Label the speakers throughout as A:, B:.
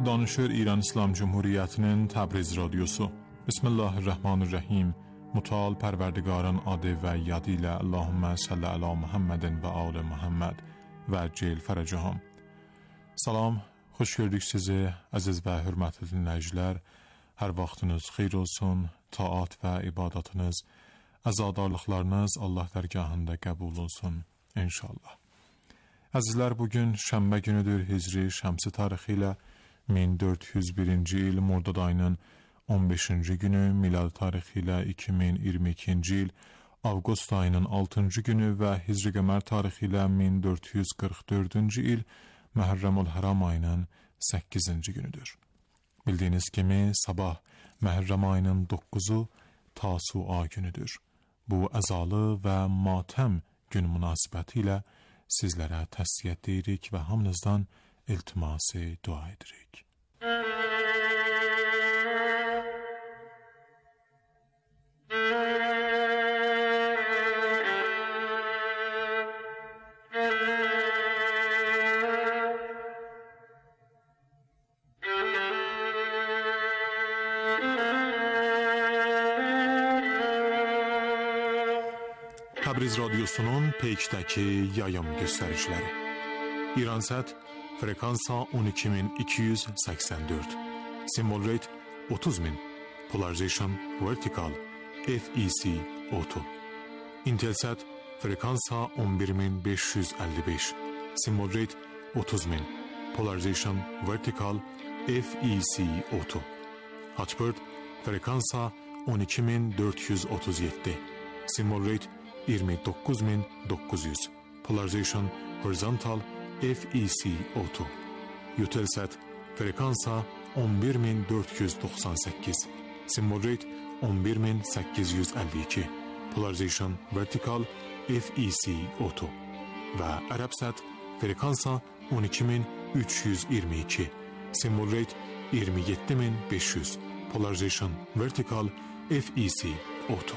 A: دانشور ایران اسلام جمهوریتinin تبریز رادیوسو. بسم الله الرحمن الرحیم. متعال پروردگاران عاده و یادیل اللهم صل علی محمد و آل محمد و عجل فرجهم. Salam, xoş gördük sizi aziz və hörmətli dinləyicilər. Hər vaxtınız xeyir olsun. Taat və ibadətiniz, əzadarlıqlarınız Allah dərgahında qəbul olsun inşallah. Əzizlər, bugün şənbə günüdür. Hicri şəmsi tarixi ilə 1401-ci il Mordad ayının 15-ci günü, milad tarixi ilə 2022-ci il Avqust ayının 6-cı günü və Hicri qəmər tarixi ilə 1444-cü il Məhərrəmül Həram ayının 8-ci günüdür. Bildiyiniz kimi sabah Məhərrəm ayının 9-u Tasua günüdür. Bu əzalı və matəm gün münasibəti ilə sizlərə təsliyyət deyirik və hamınızdan iltiması dua edirik. Təbriz Radyosu'nun Peyk'təki yayım göstəriciləri. İransat frekansa 12284, simbol rate 30000, polarization vertical, FEC auto. Intelsat frekansa 11555, simbol rate 30000, polarization vertical, FEC auto. Hotbird frekansa 12437, simbol rate 29900, polarization horizontal, FEC auto. Eutelsat frekansa 11498, simbol rate 11852, polarization vertical, FEC auto. Və Arabsat frekansa 12322, simbol rate 27500, polarization vertical, FEC auto.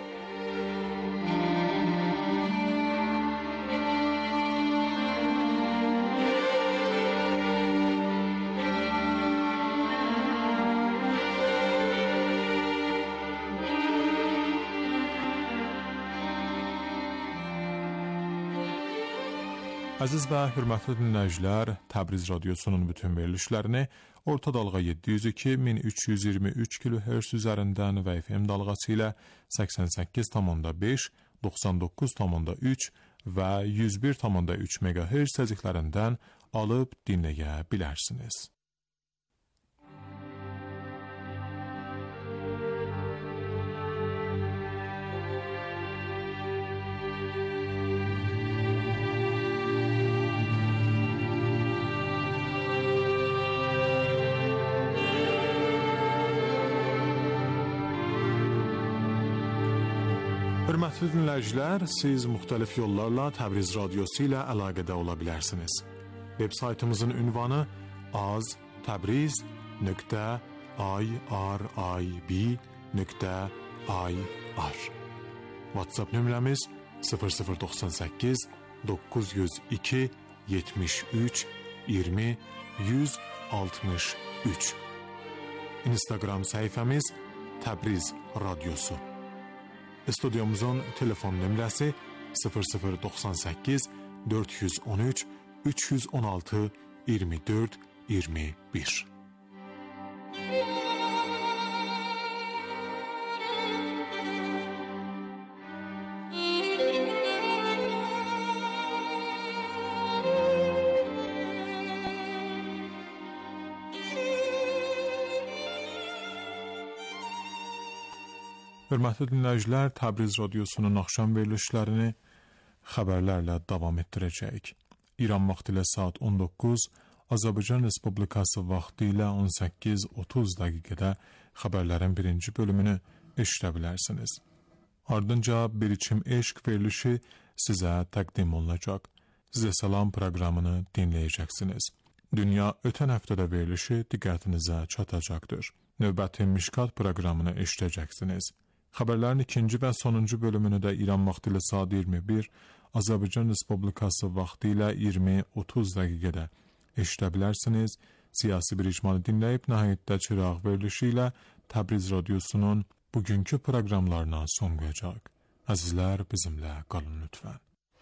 A: Əziz və hörmətli dinləyicilər, Təbriz Radyosu'nun bütün verilişlərini orta dalğa 702-1323 kHz üzərindən və FM dalğası ilə 88,5, 99,3 və 101,3 MHz təzyiqlərindən alıb dinləyə bilərsiniz. Hörmətli dinləyicilər, siz müxtəlif yollarla Təbriz Radyosu ilə əlaqədə ola bilərsiniz. Web saytımızın ünvanı az-təbriz.irib.ir. WhatsApp nömrəmiz 0098 902 73 20 163. Instagram səhifəmiz Təbriz Radyosu. Stüdyomuzun telefon nömrəsi 0098 413 316 24 21. Hörmətli dinləyicilər, Təbriz Radyosu'nun axşam verilişlərini xəbərlərlə davam etdirəcəyik. İran vaxtı ilə saat 19, Azərbaycan Respublikası vaxtı ilə 18:30 dəqiqədə xəbərlərin birinci bölümünü eşidə bilərsiniz. Ardınca Bir İçim Eşq verilişi sizə təqdim olunacaq. Sizə salam proqramını dinləyəcəksiniz. Dünya ötən həftədə verilişi diqqətinizə çatacaqdır. Növbəti Mişkat proqramını eşidəcəksiniz. Xəbərlərin ikinci və sonuncu bölümünü də İran vaxtı ilə saat 21, Azərbaycan Respublikası vaxtı ilə 20:30 dəqiqədə eşidə bilərsiniz. Siyasi bir icmanı dinləyib nəhayətdə çıraq verilişi ilə Təbriz Radyosu'nun bugünkü proqramlarına son qoyacaq. Əzizlər, bizimlə qalın lütfən.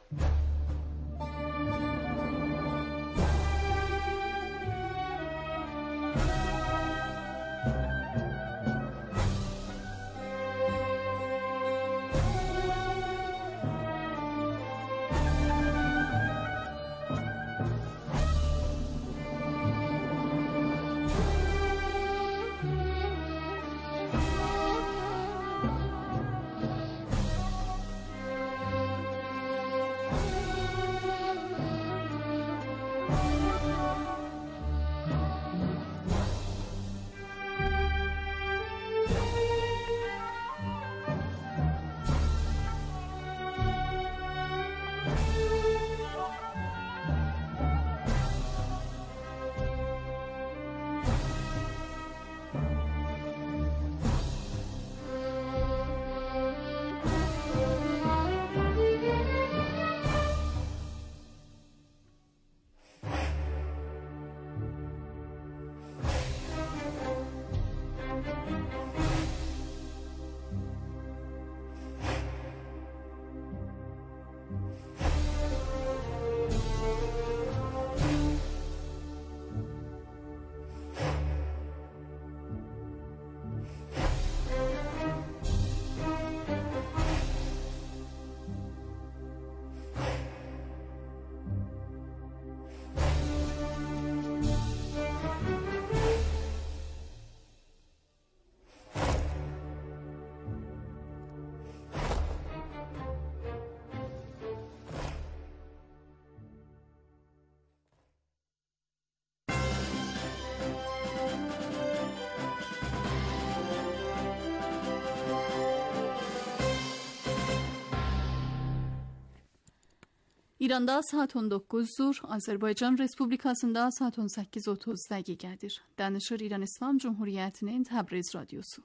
B: İranda saat 19'dur, Azərbaycan Respublikasında saat 18:30 dəqiqədir. Danışır İran İslam Cumhuriyyətinin Təbriz Radyosu.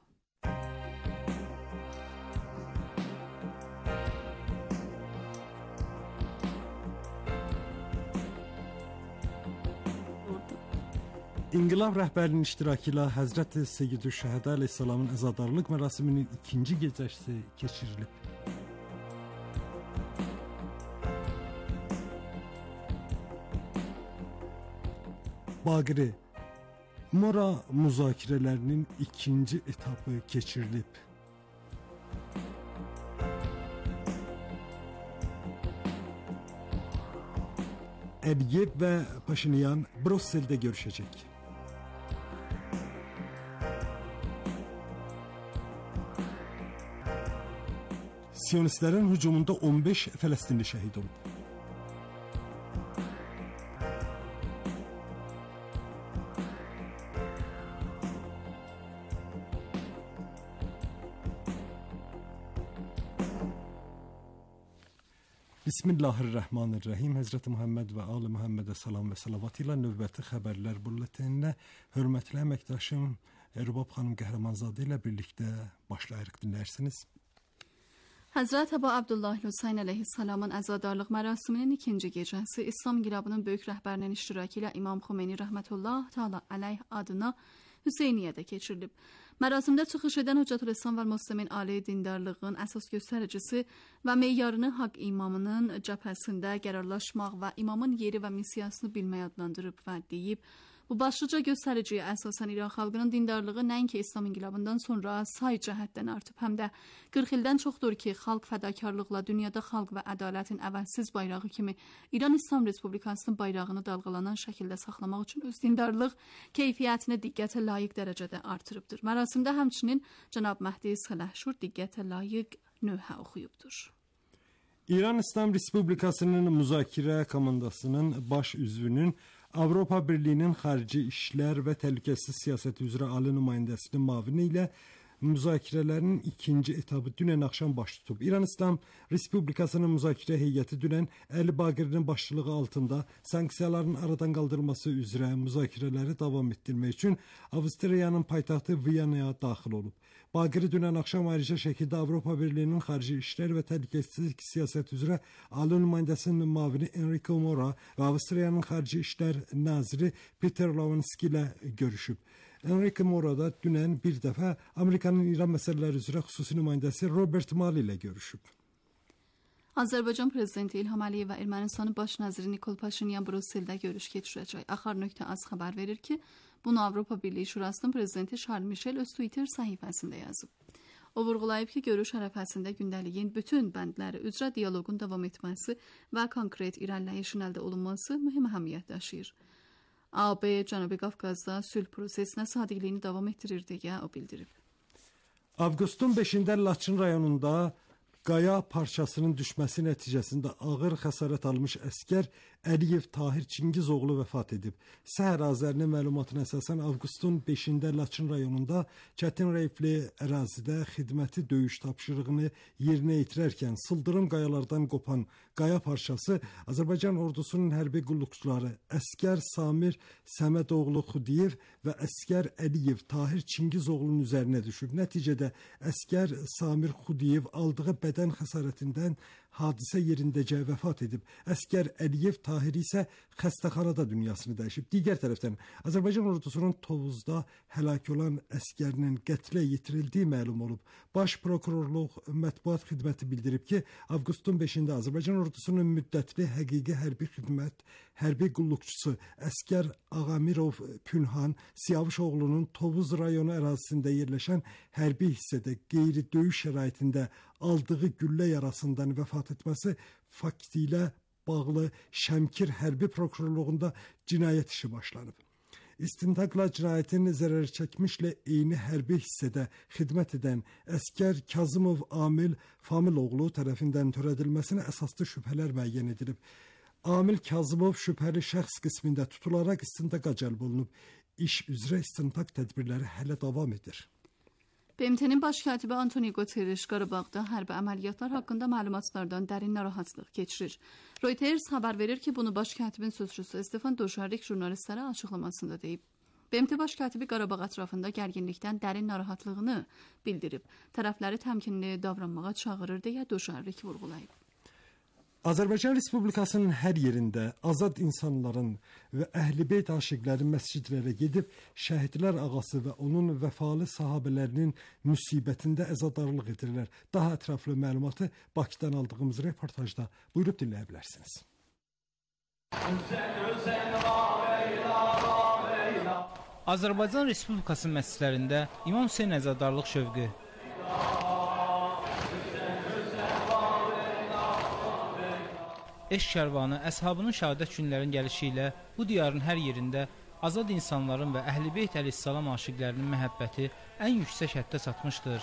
C: İnqilab rəhbərinin iştirakı ilə Həzrət Seyyidü Şəhədə əleyhissalamın əzadarlıq mərasiminin ikinci gecəsi keçirilib. Baqiri Mora müzakirələrinin ikinci etapı keçirilib. Əliyev və Paşinyan Brüsseldə görüşəcək. Siyonistlərin hücumunda 15 Fələstinli şəhid olub. Bismillahirrahmanirrahim. Həzrəti Muhammed və Ali Muhammedə salam və salavat ilə növbəti xəbərlər bülleteninə hörmətli əməkdaşım Rubab xanım Qəhrəmanzadə ilə birlikdə başlayarıq, dinlərsiniz.
B: Həzrət Əbu Abdullah Hüseyn əleyhissalamın əzadarlıq mərasiminin ikinci gecəsi İslam İnqilabının böyük rəhbərinin iştirakı ilə İmam Xomeyni rəhmətullah təala əleyh adına Hüseyniyyədə keçirilib. Mərasimdə çıxış edən Hüccətül-İslam və Müslimin ali dindarlığın əsas göstəricisi və meyarını haqq imamının cəbhəsində qərarlaşmaq və imamın yeri və missiyasını bilməyə adlandırıb və deyib, bu başlıca göstəriciyə əsasən İran xalqının dindarlığı nəinki İslam İnqilabından sonra say cəhətdən artıb, həm də 40 ildən çoxdur ki, xalq fədakarlıqla dünyada xalq və ədalətin əvəzsiz bayrağı kimi İran İslam Respublikasının bayrağını dalğalanan şəkildə saxlamaq üçün öz dindarlıq keyfiyyətini diqqətə layiq dərəcədə artırıbdır. Mərasimdə həmçinin Cənab Məhdi Sələhşur diqqətə layiq nöhə oxuyubdur.
C: İran İslam Respublikasının müzakirə komandasının baş üzvünün Avropa Birliyinin Xarici İşlər və Təhlükəsizlik Siyasəti üzrə ali nümayəndəsinin müavini ilə müzakirələrinin ikinci etabı dünən axşam baş tutub. İran İslam Respublikasının müzakirə heyəti dünən Əli Baqirinin başçılığı altında sanksiyaların aradan qaldırılması üzrə müzakirələri davam etdirmək üçün Avstriyanın paytaxtı Viyanaya daxil olub. Baqiri dünən axşam ayrıca şəkildə Avropa Birliyinin Xarici İşlər və Təhlükəsizlik Siyasət üzrə Ali nümayəndəsinin müavini Enrico Mora və Avstriyanın Xarici İşlər Naziri Peter Lavenski ilə görüşüb. Enrico Mora da dünən bir dəfə Amerikanın İran məsələləri üzrə xüsusi nümayəndəsi Robert Malley ilə görüşüb.
B: Azərbaycan Prezidenti İlham Əliyev və Ermənistanın Baş naziri Nikol Paşinyan Brüsseldə görüş keçirəcək. Axar.az xəbər verir ki, bunu Avropa Birliyi Şurasının prezidenti Charles Michel öz Twitter səhifəsində yazıb. O vurğulayıb ki, görüş ərəfəsində gündəliyin bütün bəndləri üzrə dialoqun davam etməsi və konkret irəliləyişin əldə olunması mühüm əhəmiyyət daşıyır. AB Cənubi Qafqazda sülh prosesinə sadiqliyini davam etdirir deyə o bildirib.
C: Avqustun 5-də Laçın rayonunda qaya parçasının düşməsi nəticəsində ağır xəsarət almış əskər Əliyev Tahir Çingizoğlu vəfat edib. Səhər Azərinin məlumatına əsasən avqustun 5-də Laçın rayonunda çətin reyfli ərazidə xidməti döyüş tapşırığını yerinə yetirərkən sıldırım qayalardan qopan qaya parçası Azərbaycan ordusunun hərbi qulluqçuları əskər Samir Səmədoğlu Xudiyev və əskər Əliyev Tahir Çingizoğlu'nun üzərinə düşüb. Nəticədə əskər Samir Xudiyev aldığı bədən xəsarətindən hadisə yerindəcə vəfat edib. Əskər Əliyev Tahir isə xəstəxanada dünyasını dəyişib. Digər tərəfdən Azərbaycan ordusunun Tovuzda həlak olan əskərinin qətlə yetirildiyi məlum olub. Baş prokurorluq mətbuat xidməti bildirib ki, avqustun 5-də Azərbaycan ordusunun müddətli həqiqi hərbi qulluqçusu əskər Ağamirov Pünhan Siyavuşoğlu'nun Tovuz rayonu ərazisində yerləşən hərbi hissədə qeyri-döyüş şəraitində aldığı güllə yarasından vəfat etməsi fakti ilə bağlı Şəmkir hərbi prokurorluğunda cinayət işi başlanıb. İstintaqla cinayətin zərər çəkmişlə eyni hərbi hissədə xidmət edən əskər Kazımov Amil Familoğlu tərəfindən törədilməsinə əsaslı şübhələr müəyyən edilib. Amil Kazımov şübhəli şəxs qismində tutularaq istintaqa cəlb olunub. İş üzrə istintaq tədbirləri hələ davam edir.
B: BMT-nin baş katibi Antoni Guterres Qarabağda hərbi əməliyyatlar haqqında məlumatlardan dərin narahatlıq keçirir. Reuters xəbər verir ki, bunu baş katibin sözçüsü Stefan Dujarrik jurnalistlərə açıqlamasında deyib. BMT baş katibi Qarabağ ətrafında gərginlikdən dərin narahatlığını bildirib. Tərəfləri təmkinli davranmağa çağırır deyə Dujarrik vurğulayıb.
C: Azərbaycan Respublikasının hər yerində azad insanların və Əhl-i-Beyt aşiqləri məscidlərə gedib şəhidlər ağası və onun vəfalı sahabələrinin müsibətində əzadarlıq edirlər. Daha ətraflı məlumatı Bakıdan aldığımız reportajda buyurub dinləyə bilərsiniz.
D: Azərbaycan Respublikasının məscidlərində İmam Hüseyn əzadarlıq şövqü. Eşq kərvanı əshabının şəhadət günlərinin gəlişi ilə bu diyarın hər yerində azad insanların və Əhl-i-Beyt əleyhissalam aşiqlərinin məhəbbəti ən yüksək həddə çatmışdır.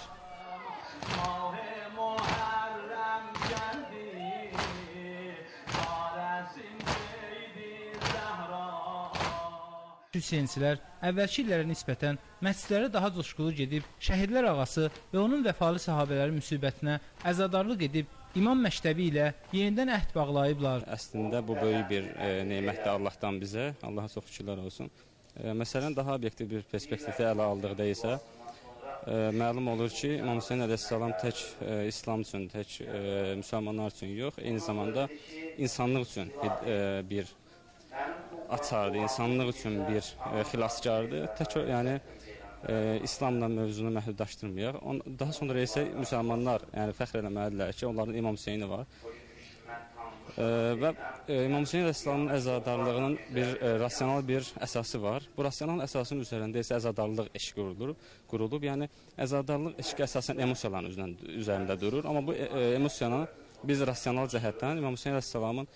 D: Hüseynsilər əvvəlki illərə nisbətən məscidlərə daha coşqulu gedib, şəhidlər ağası və onun vəfalı sahabələri müsibətinə əzadarlıq edib, İmam məktəbi ilə yenidən əhd bağlayıblar.
E: Əslində bu böyük bir nemətdir Allahdan bizə. Allaha çox şükürlər olsun. Məsələn, daha obyektiv bir perspektivdə ələ aldıqda isə məlum olur ki, İmam Hüseyn əleyhissalam tək İslam üçün, tək müsəlmanlar üçün yox, eyni zamanda insanlıq üçün bir açardır, insanlıq üçün bir xilaskardır. Tək yəni İslamla mövzunu məhdudlaşdırmayaq. Daha sonra isə müsəlmanlar fəxr eləməlidirlər ki, onların İmam Hüseyni var. Və İmam Hüseyn əleyhissalamın əzadarlığının bir rasional bir əsası var. Bu rasional əsasın üzərində isə əzadarlıq eşqi qurulub. Yəni əzadarlıq eşqi əsasən emosiyaların üzərində durur. Amma bu emosiyanı biz rasional cəhətdən İmam Hüseyn əleyhissalamın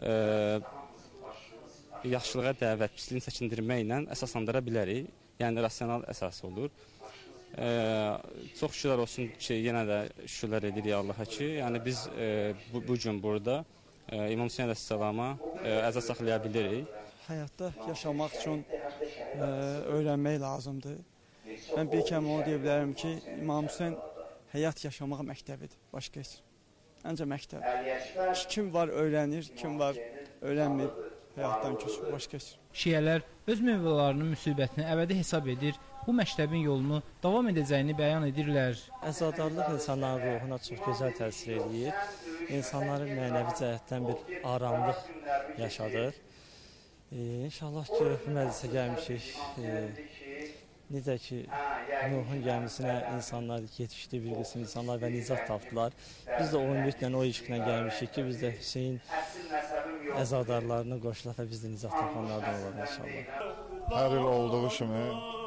E: yaxşılığa dəvət, pisliyin çəkindirməklə əsaslandıra bilərik. Yəni rasional əsas olur. Çox şükürlər olsun ki, yenə də şükürlər edirik Allaha ki, yəni biz bu gün burada İmam Hüseyn əleyhissalama əza saxlaya bilirik.
F: Həyatda yaşamaq üçün öyrənmək lazımdır. Mən bir kəlmə onu deyə bilərəm ki, İmam Hüseyn həyat yaşamaq məktəbidir, başqa heç. Ancaq məktəb. Kim var öyrənir, kim var öyrənmir, həyatdan köçür, başqa heç.
D: Şiələr öz mövlalarının müsibətini əbədi hesab edir, bu məktəbin yolunu davam edəcəyini bəyan edirlər.
G: Əzadarlıq insanların ruhuna çox gözəl təsir edir. İnsanların mənəvi cəhətdən bir aramlıq yaşadır. İnşallah ki, bu məclisə gəlmişik. Necə ki, Nuhun gəmisinə insanlar yetişdi, bir qism insanlar və nicat tapdılar. Biz də o ümidlə, o işqlə gəlmişik ki, biz də Hüseyin əzadarlarını qoşulaq və biz də nicat tapanlardan olaq inşallah.
H: Hər il olduğu kimi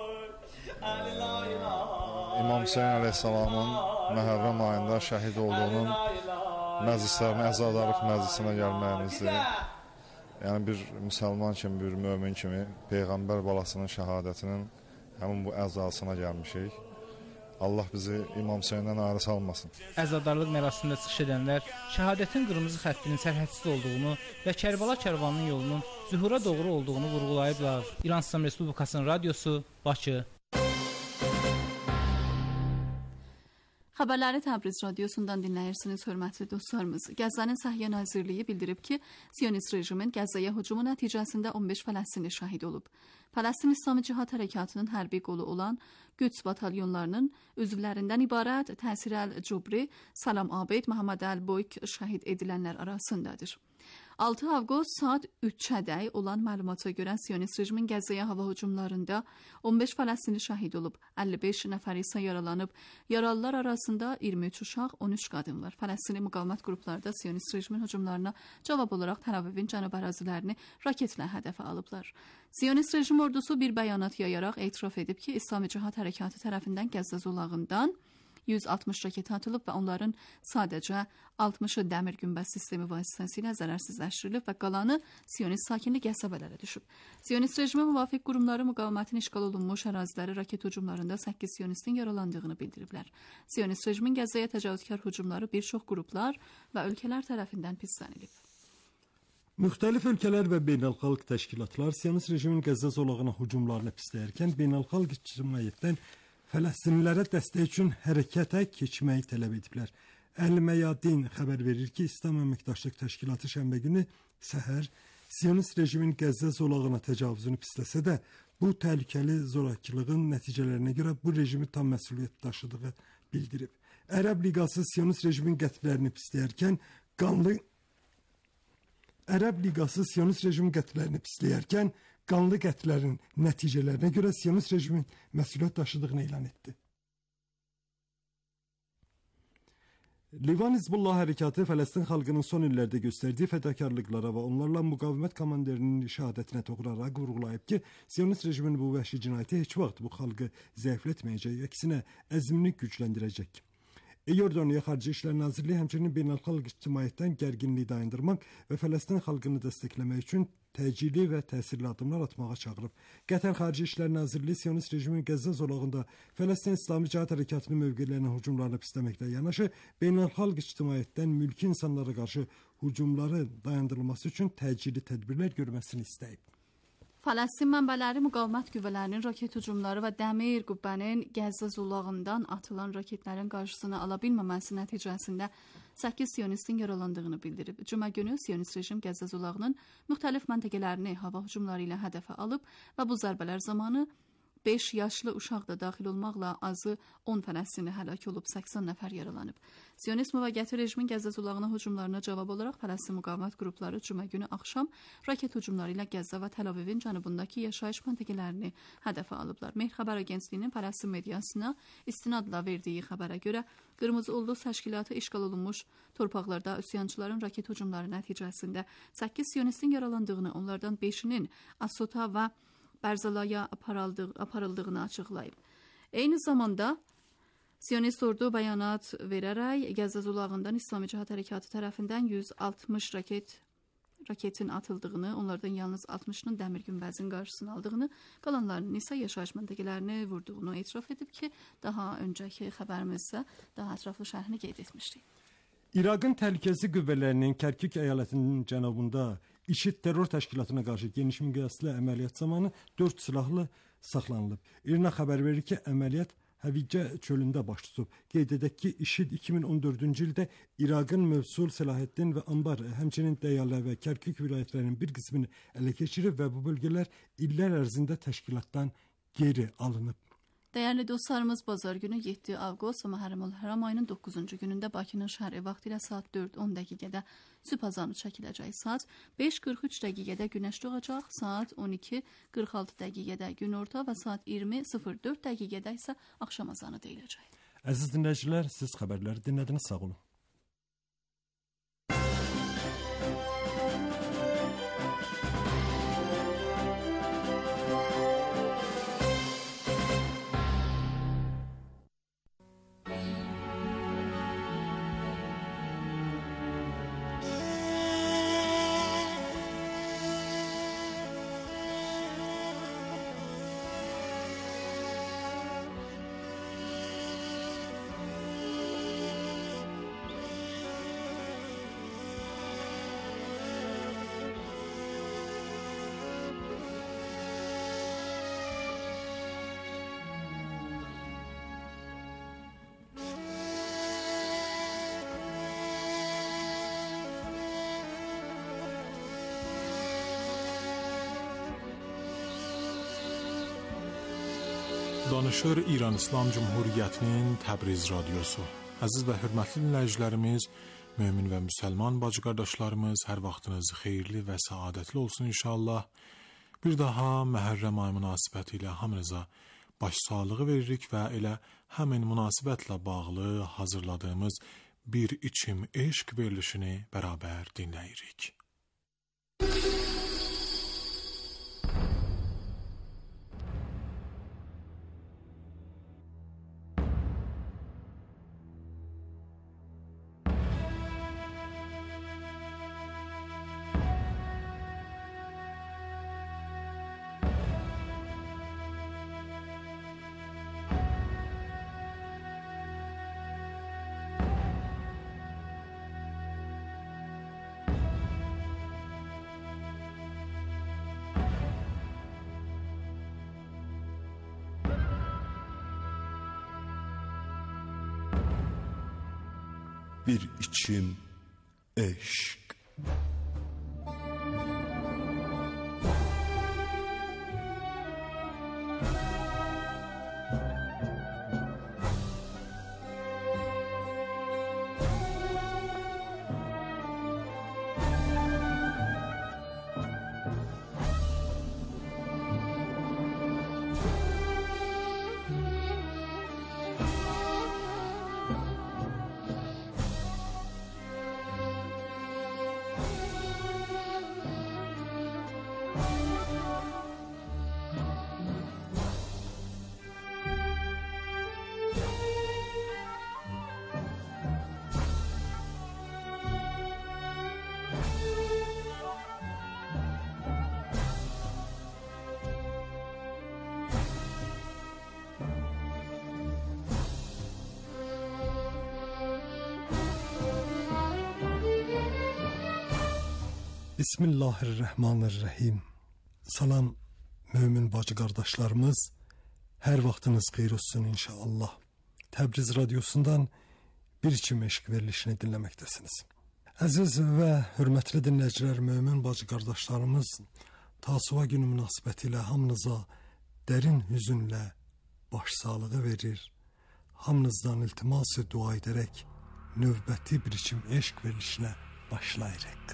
H: İmam Hüseyin əleyhissalamın Məhərrəm ayında şəhid olduğunun məclislərinə, əzadarlıq məclisinə gəlməyimizdir. Yəni bir müsəlman kimi, bir mömin kimi Peyğəmbər balasının şəhadətinin həmin bu əzasına gəlmişik. Allah bizi İmam Hüseyndən ayrı salmasın.
D: Əzadarlıq mərasimində çıxış edənlər şəhadətin qırmızı xəttinin sərhədsiz olduğunu və Kərbala karvanının yolunun zühura doğru olduğunu vurğulayıblar. İran İslam Respublikasının radiosu, Bakı.
B: Xəbərləri Təbriz radiosundan dinləyirsiniz, hörmətli dostlarımız. Qəzzənin Səhiyyə Nazirliyi bildirib ki, Siyonist rejimin Qəzzəyə hücumu nəticəsində 15 Fələstinli şəhid olub. Fələstin İslami Cihad Hərəkatının hərbi qolu olan Qüds batalyonlarının üzvlərindən ibarət Təsir Əl-Cubri, Salam Abid, Məhəmməd Əl-Boyk şəhid edilənlər arasındadır. 6 avqust saat 3-ədək olan məlumata görə Siyonist rejimin Qəzzəyə hava hücumlarında 15 Fələstinli şəhid olub, 55 nəfər isə yaralanıb. Yaralılar arasında 23 uşaq, 13 qadın var. Fələstinli müqavimət qrupları da Siyonist rejimin hücumlarına cavab olaraq Təl-Əvivin cənub ərazilərini raketlə hədəfə alıblar. Siyonist rejim ordusu bir bəyanat yayaraq etiraf edib ki, İslami Cihad Hərəkatı tərəfindən Qəzza zolağından 160 raket atılıb və onların sadəcə 60-ı dəmir günbəz sistemi vasitəsilə zərərsizləşdirilib və qalanı Siyonist sakinli qəsəbələrə düşüb. Siyonist rejimə müvafiq qurumları müqavimətin işğal olunmuş əraziləri raket hücumlarında 8 Siyonistin yaralandığını bildiriblər. Siyonist rejimin Qəzzəyə təcavüzkar hücumları bir çox qruplar və ölkələr tərəfindən pislənilib.
C: Müxtəlif ölkələr və beynəlxalq təşkilatlar Siyonist rejimin Qəzza zolağına hücumlarını pisləyərkən beynəlxalq ictimaiyyətdən Fələstinlilərə dəstək üçün hərəkətə keçməyi tələb ediblər. Əl-Məyadin xəbər verir ki, İslam Əməkdaşlıq Təşkilatı şənbə günü səhər Siyonist rejimin Qəzza zolağına təcavüzünü pisləsə də, bu təhlükəli zorakılığın nəticələrinə görə bu rejimi tam məsuliyyət daşıdığı bildirib. Ərəb Liqası Siyonist rejimin qətlərini pisləyərkən qanlı qətlərin nəticələrinə görə Siyonist rejimin məsuliyyət daşıdığını elan etdi. Livan Hizbullah Hərəkatı Fələstin xalqının son illərdə göstərdiyi fədakarlıqlara və onlarla müqavimət komanderinin şəhadətinə toxunaraq vurğulayıb ki, Siyonist rejimin bu vəhşi cinayəti heç vaxt bu xalqı zəiflətməyəcək, əksinə əzmini gücləndirəcək. Yordaniya Xarici İşlər Nazirliyi həmçinin beynəlxalq ictimaiyyətdən gərginliyi dayandırmaq və Fələstin xalqını dəstəkləmək üçün təcili və təsirli addımlar atmağa çağırıb. Qətər Xarici İşlər Nazirliyi Siyonist rejimin Qəzza zolağında Fələstin İslami Cihad Hərəkatının mövqelərinə hücumlarını pisləməklə yanaşı, beynəlxalq ictimaiyyətdən mülki insanlara qarşı hücumları dayandırılması üçün təcili tədbirlər görməsini istəyib.
B: Fələstin mənbələri müqavimət qüvvələrinin raket hücumları və dəmir qübbənin Qəzza zolağından atılan raketlərin qarşısını ala bilməməsi nəticəsində 8 Siyonistin yaralandığını bildirib. Cümə günü Siyonist rejim Qəzza zolağının müxtəlif məntəqələrini hava hücumları ilə hədəfə alıb və bu zərbələr zamanı 5 yaşlı uşaq da daxil olmaqla azı 10 Fələstinli həlak olub, 80 nəfər yaralanıb. Siyonist müvəqqəti rejimin Qəzza zolağına hücumlarına cavab olaraq Fələstin müqavimət qrupları cümə günü axşam raket hücumları ilə Qəzza və Təl-Əvivin cənubundakı yaşayış məntəqələrini hədəfə alıblar. Mehr xəbər agentliyinin Fələstin mediasına istinadla verdiyi xəbərə görə Qırmızı Ulduz təşkilatı işğal olunmuş torpaqlarda üsyançıların raket hücumları nəticəsində 8 Siyonistin yaralandığını, onlardan 5-inin Asota və Bərzalaya aparıldığını açıqlayıb. Eyni zamanda Siyonist ordu bəyanat verərək Qəzza zolağından İslami Cihad Hərəkatı tərəfindən 160 raketin atıldığını, onlardan yalnız 60-ının dəmir günbəzin qarşısını aldığını, qalanlarının isə yaşayış məntəqələrini vurduğunu etiraf edib ki, daha öncəki xəbərimizdə daha ətraflı şərhini qeyd etmişdik.
C: İraqın təhlükəsizlik qüvvələrinin Kərkük əyalətinin cənubunda IŞİD terror təşkilatına qarşı geniş miqyaslı əməliyyat zamanı 4 silahlı saxlanılıb. İRNA xəbər verir ki, əməliyyat Həvicə çölündə baş tutub. Qeyd edək ki, IŞİD 2014-cü ildə İraqın Mövsul, Selaheddin və Anbar, həmçinin Dəyalə və Kərkük vilayətlərinin bir qismini ələ keçirib və bu bölgələr illər ərzində təşkilatdan geri alınıb.
B: Dəyərli dostlarımız, bazar günü 7 avqust və Məhərrəmül-Həram ayının 9-cu günündə Bakının şərqi vaxtı ilə saat 4:10 dəqiqədə sübh azanı çəkiləcək. Saat 5:43 dəqiqədə günəş doğacaq, saat 12:46 dəqiqədə günorta və saat 20:04 dəqiqədə isə axşam azanı deyiləcək.
C: Əziz dinləyicilər, siz xəbərləri dinlədiniz, sağ olun.
A: Danışır İran İslam Cumhuriyyətinin Təbriz radiosu. Əziz və hörmətli dinləyicilərimiz, mömin və müsəlman bacı qardaşlarımız, hər vaxtınız xeyirli və səadətli olsun inşallah. Bir daha Məhərrəm ayı münasibəti ilə hamınıza başsağlığı veririk və elə həmin münasibətlə bağlı hazırladığımız bir içim eşq verilişini bərabər dinləyirik.
I: Bir içim eşq.
C: Bismillahirrahmanirrahim. Salam mömin bacı qardaşlarımız, hər vaxtınız xeyir olsun inşallah. Təbriz radiosundan bir içim eşq verilişini dinləməkdəsiniz. Əziz və hörmətli dinləyicilər, mömin bacı qardaşlarımız, Tasuva günü münasibəti ilə hamınıza dərin hüzünlə başsağlığı verir. Hamınızdan iltiması dua edərək növbəti bir içim eşq verilişinə başlayırıq.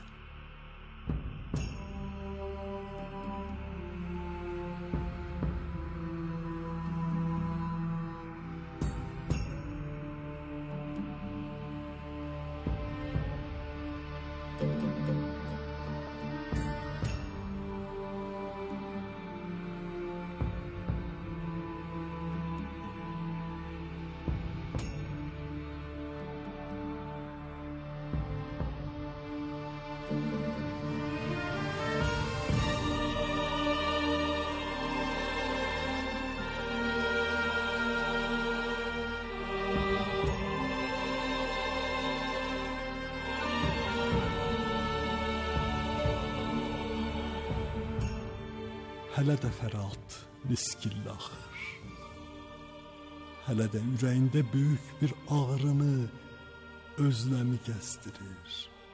C: hələ də Fərat niskilli axır. Hələ də ürəyində böyük bir ağrını, özləmi gəzdirir.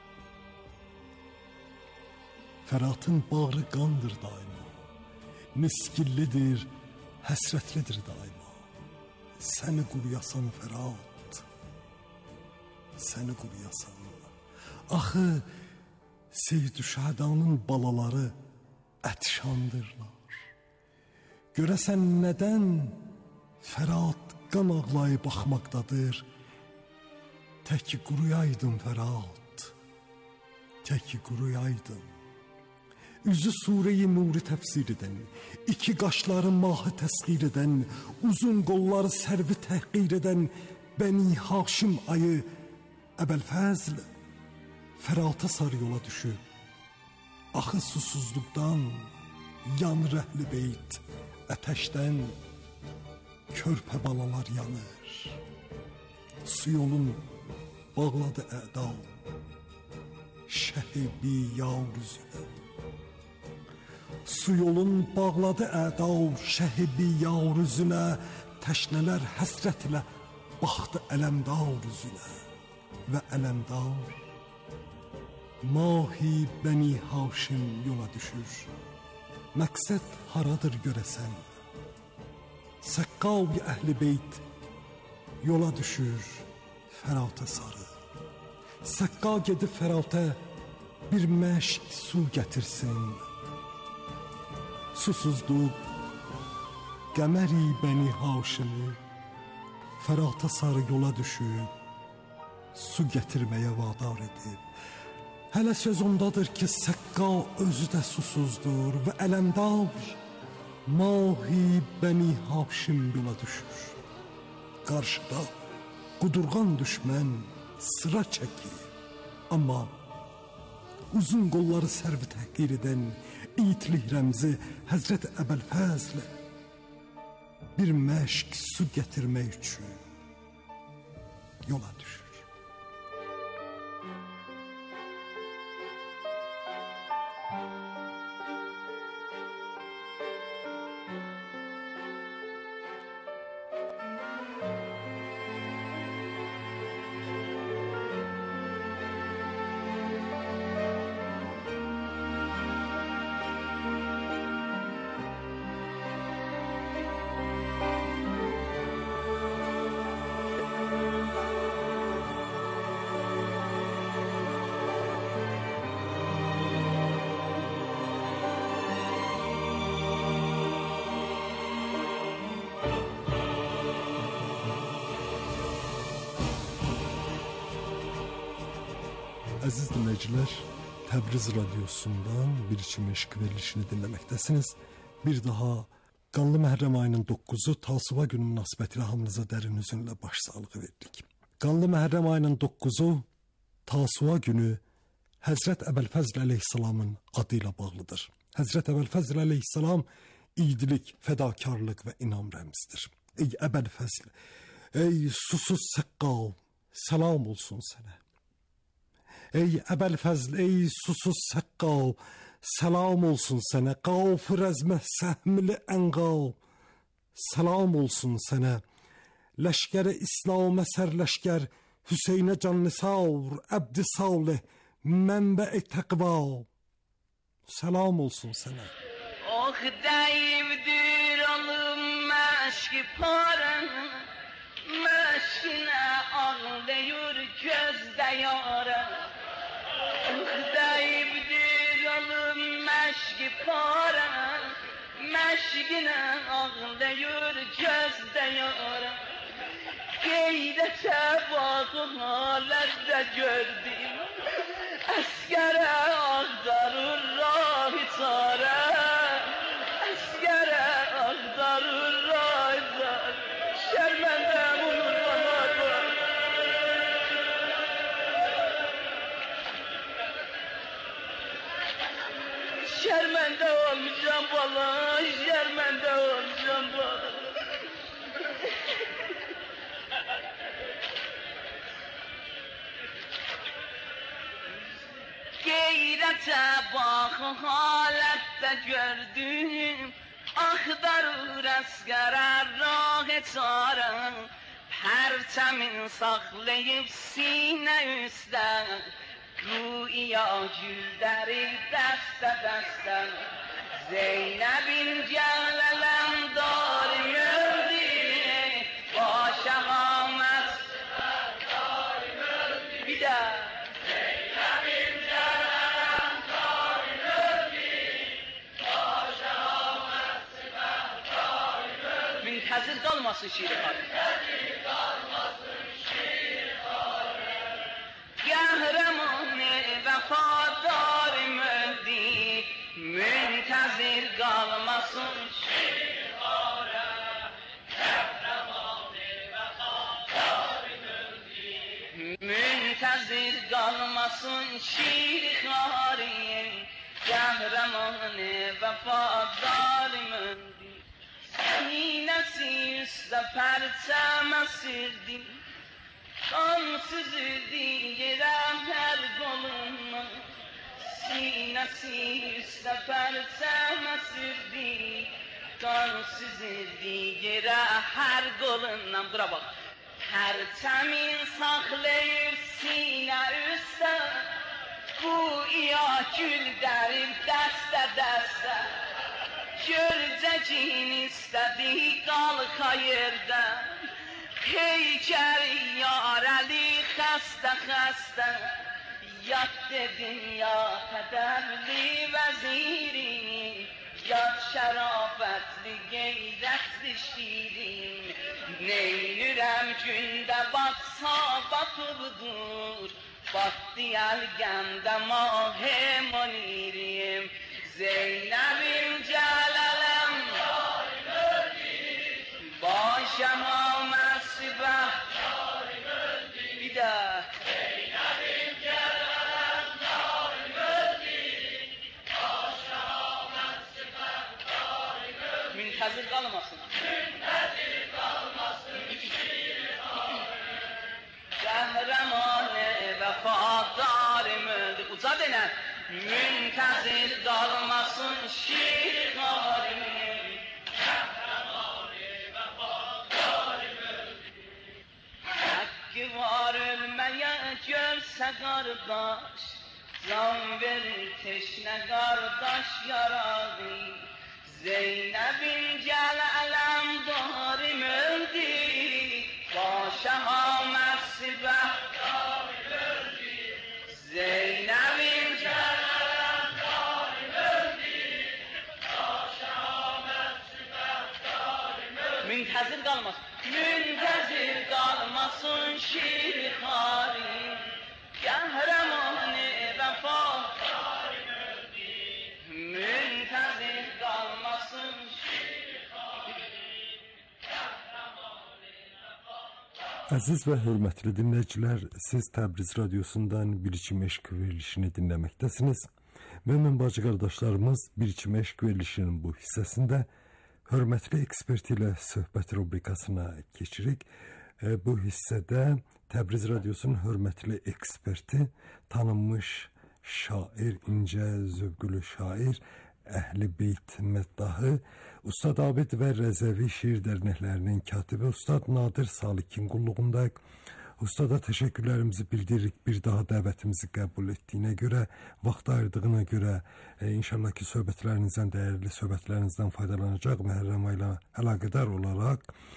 C: Fəratın bağrı qandır daima, niskillidir, həsrətlidir daima. Səni quruyasan Fərat, səni quruyasan. Axı Seyyid-ü-Şəhadanın balaları ətşandırlar. Görəsən nədən Fərat qan ağlayıb baxmaqdadır? Təki quruyaydın Fərat, təki quruyaydın. Üzü Sure-i Nuri təfsir edən, iki qaşları mahı təsqir edən, uzun qolları sərvi təhqir edən Bəni Haşim ayı Əbəlfəzl Fərata sarı yola düşüb. Axı susuzluqdan yanır əhl-i beyt, ətəşdən körpə balalar yanır. Su yolun bağladı əda, şəhibi yar üzünə. Su yolun bağladı əda, şəhibi yar üzünə. Təşnələr həsrətlə baxdı ələmdar üzünə. Və ələmdar Mahi Bəni Haşim yola düşür. Məqsəd haradır görəsən? Səqqav əhl-i beyt yola düşür Fərata sarı. Səqqa gedib Fərata bir məşq su gətirsin. Susuzluq Qəməri Bəni Haşimi Fərata sarı yola düşüb, su gətirməyə vadar edib. Hələ söz ondadır ki, Səqqa özü də susuzdur və ələmdar Mahi Bəni Haşim yola düşür. Qarşıda qudurğan düşmən sıra çəkir. Amma uzun qolları sərvi təhqir edən İtlik rəmzi Həzrət Əbəlfəzl bir məşq su gətirmək üçün yola düşür. Əziz dinləyicilər, Təbriz radiosundan bir içim eşq verilişini dinləməkdəsiniz. Bir daha qanlı Məhərrəm ayının 9-u Tasuva günü münasibətilə hamınıza dərin hüznlə başsağlığı verdik. Qanlı Məhərrəm ayının 9-u Tasuva günü Həzrət Əbəlfəzl əleyhissalamın adı ilə bağlıdır. Həzrət Əbəlfəzl əleyhissalam iyilik, fədakarlıq və inam rəmzidir. Ey Əbəlfəzl, ey susuz Səqqal, salam olsun sənə. Ey Əbəlfəzl, ey susuz Səqqal, salam olsun sənə. Qaf-ı rəzmə səhmli ənqal, salam olsun sənə. Ləşkər-i İslamə sərləşkər, Hüseynə can-nisar, əbd-i salih, mənbə-i təqva, salam olsun sənə.
J: Oh deyibdir alım məşq parən, məşqinə ağlayır gözdə yarə. Deyibdir alım məşq parən, məşqinə ağlayır gözdə yarə. Qeyrətə bağı halərdə gördüm, əskərə ağdarır rahi çarə. Əskərə ağdarır rahi çarə. Şərməndə olur bana. Şərməndə olmuşam bala, şərməndə olmuşam bala. Qeyrət bax halətdə gördüm, axtarır əsgərər rah çarəm, pərçəmin saxlayıb sinə üstə, güya gülləri dəstə-dəstə, Zeynəbin gələləm darim öldü, başa qaməz darim öldü, bir də Zeynəbin gələləm darim öldü, başa qaməz darim öldü. Müntəzir qalmasın şiiri xarı, qəhrəman-ı vəfadarım öldü, müntəzir qalmasın şiirxarə, qəhrəman-ı vəfadarım öldü, müntəzir qalmasın şiirxarə, qəhrəman-ı vəfadarım öldü, sinəsi üstə pərçəm əsirdi, qan süzüldü yerə hər qolundan, sinəsi üstə pərçəm əsirdi, qan süzüldü yerə hər qolundan. Bura bax, pərçəmin saxlayır sinə üstə, güya gül dərir dəstə-dəstə, görcəkin istədi qalxa yerdən, heykəri yarəli xəstə-xəstə, yad dedin ya qədərli vəzirin, yad şərafətli qeyrətli şirin, neynürəm gündə batsa batıbdur, batdı əlgəmdə mah-ı monirim, Zeynəbim gələləm başama məsibə, bir də Zeynəbim gələləm darim öldü, başama məsibə darim öldü. Müntəzir qalmasın, müntəzir qalmasın şiirxarə, qəhrəman-ı vəfadarım öldü. Uca denən, müntəzir qalmasın şiirxarə, haqqı var ölməyə görsə qardaş, can verir teşnə qardaş yaradı, Zeynəbin gələləm darim öldü, başa məsibə darim öldü, Zeynəbin gələləm darim öldü, başa məsibə darim öldü. Müntəzir qalmasın, müntəzir qalmasın şiirxarı, qəhrəman-ı vəfadarım öldü, müntəzir qalmasın şiirxarı, qəhrəman-ı vəfadarım.
C: Əziz və hörmətli dinləyicilər, siz Təbriz radiosundan Bir İçim Eşq verilişini dinləməkdəsiniz və mən bacı qardaşlarımız Bir İçim Eşq verilişinin bu hissəsində hörmətli ekspert ilə söhbət rubrikasına keçirik. Bu hissədə Təbriz radiosunun hörmətli eksperti, tanınmış şair, incə zövqlü şair, Əhl-i Beyt məddahı, Ustad Abid və Rəzəvi şiir dərnəklərinin katibi Ustad Nadir Salikin qulluğundayıq. Ustada təşəkkürlərimizi bildiririk, bir daha dəvətimizi qəbul etdiyinə görə, vaxt ayırdığına görə, inşallah ki söhbətlərinizdən, dəyərli söhbətlərinizdən faydalanacaq, Məhərrəm ilə əlaqədar olaraq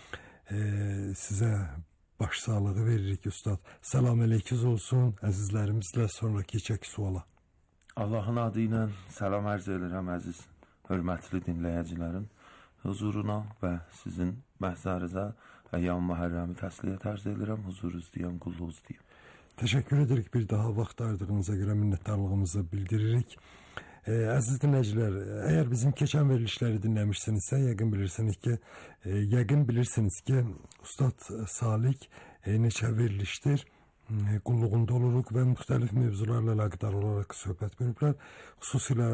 C: sizə başsağlığı veririk Ustad. Salam əleykiz olsun, əzizlərimizlə sonra keçək suala.
K: Allahın adı ilə salam ərz edirəm əziz, hörmətli dinləyicilərin huzuruna və sizin məhzərinizə Əyyam Məhərrəmi təsliyyət ərz edirəm, huzuruz deyəm, qulluğuz deyəm.
C: Təşəkkür edirik, bir daha vaxt ayırdığınıza görə minnətdarlığımızı bildiririk. Əziz dinləyicilər, əgər bizim keçən verilişləri dinləmişsinizsə, yəqin bilirsiniz ki, Ustad Salik neçə verilişdir qulluğunda oluruq və müxtəlif mövzularla əlaqədar olaraq söhbət bölüblər. Xüsusilə